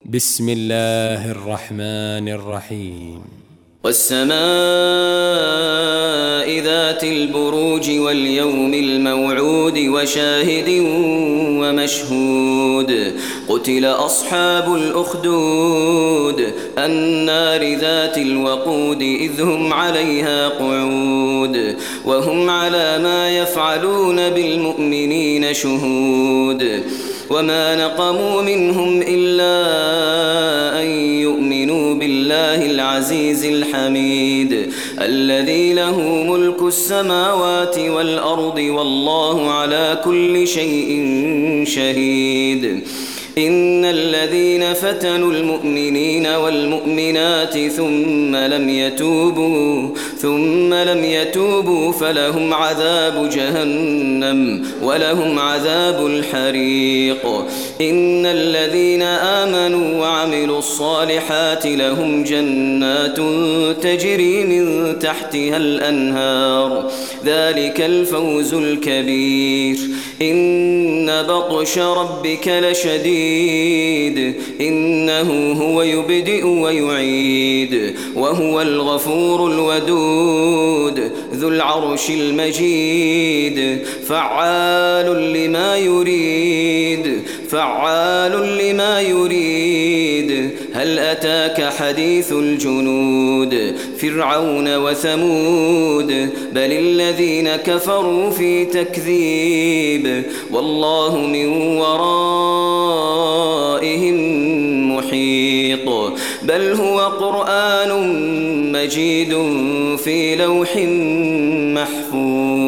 بسم الله الرحمن الرحيم. والسماء ذات البروج واليوم الموعود وشاهد ومشهود قتل أصحاب الأخدود النار ذات الوقود إذ هم عليها قعود وهم على ما يفعلون بالمؤمنين شهود وما نقموا منهم إلا أن يؤمنوا بالله العزيز الحميد الذي له ملك السماوات والأرض والله على كل شيء شهيد. إن الذين فتنوا المؤمنين والمؤمنات ثم لم يتوبوا فلهم عذاب جهنم ولهم عذاب الحريق. إن الذين آمنوا وعملوا الصالحات لهم جنات تجري من تحتها الأنهار ذلك الفوز الكبير. إن بطش ربك لشديد إنه هو يبدئ ويعيد وهو الغفور الودود ذو العرش المجيد فعال لما يريد. هل أتاك حديث الجنود فرعون وثمود بل الذين كفروا في تكذيب والله من ورائهم محيط. بل هو قرآن مجيد في لوح محفوظ.